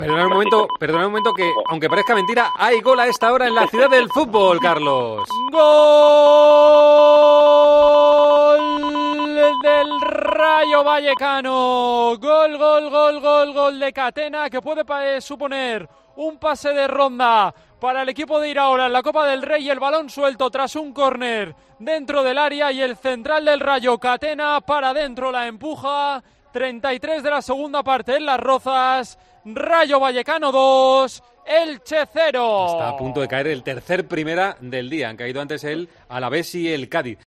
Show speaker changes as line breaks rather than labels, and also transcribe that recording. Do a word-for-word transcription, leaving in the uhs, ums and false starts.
Perdona un momento, perdona un momento que, aunque parezca mentira, hay gol a esta hora en la ciudad del fútbol, Carlos.
¡Gol del Rayo Vallecano! Gol, gol, gol, gol, gol de Catena, que puede suponer un pase de ronda para el equipo de Iraola en la Copa del Rey. El balón suelto tras un córner dentro del área y el central del Rayo, Catena, para adentro, la empuja. treinta y tres de la segunda parte en Las Rozas. Rayo Vallecano dos, Elche cero.
Está a punto de caer el tercer primera del día. Han caído antes el Alavés y el Cádiz.